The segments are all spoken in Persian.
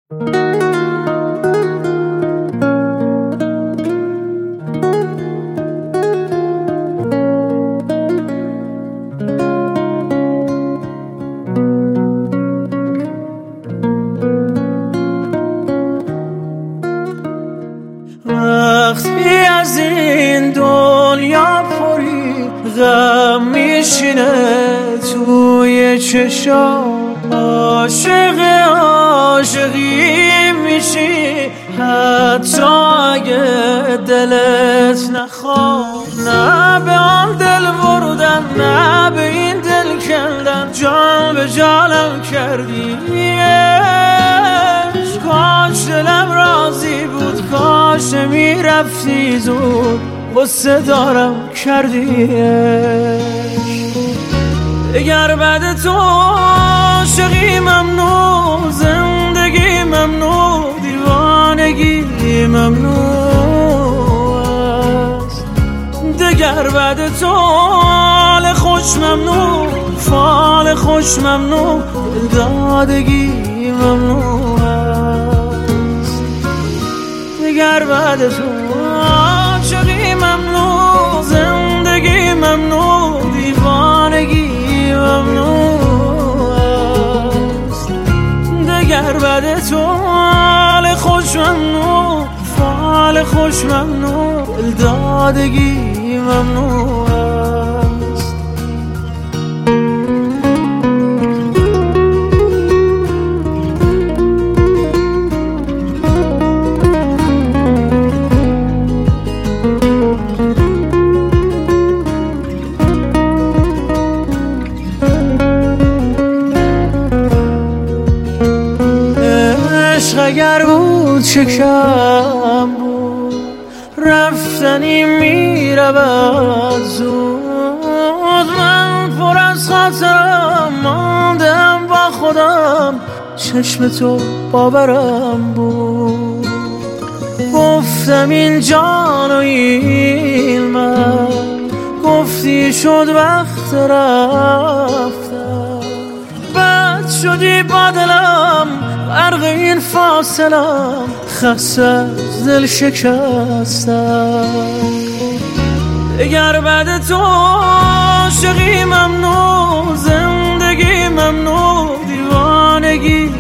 وقتی از این دنیا پری غم میشینه توی چشام، عاشق عاشقی میشی حتی اگه دلت نخواد. نه به آن دل بردن، نه به این دل کندن، جان به جانم کردی. کاش دلم راضی بود، کاش میرفتی زود، غصه دارم کردی. اگر بعد تو عاشقی ممنوع، زندگی ممنوع، دیوانگی ممنوع است. دگر بعد تو حال خوش ممنوع، فال خوش ممنوع، دلدادگی ممنوع است. دگر بعد تو عاشقی ممنوع، زندگی ممنوع، دیوانگی ممنوع است. دگر بعد تو حال خوش ممنوع، فال خوش ممنوع، دلدادگی ممنوع است. عشق اگر بود چه کم بود، رفتنی میرود زود. من پر از خاطرم ماندم با خودم، چشم تو باورم بود. گفتم این جان و این من، گفتی شد وقت رفتم. بد شدی با دلم غرق این فاصلم، خسته از دل شکستم. اگر بعد تو عاشقی ممنوع، زندگی ممنوع، دیوانگی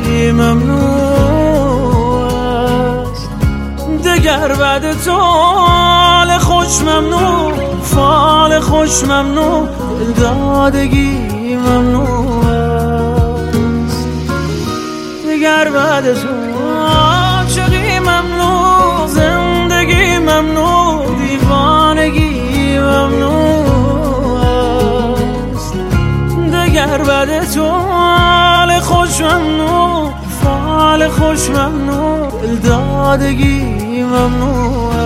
ممنوع است. دگر بعد تو حال خوش ممنوع، فال خوش ممنوع، دلدادگی ممنوع است. دگر بعد تو عاشقی ممنوع، زندگی ممنوع، دیوانگی ممنوع است. دگر بعد تو حال خوش ممنوع، فال خوش ممنوع، دلدادگی ممنوع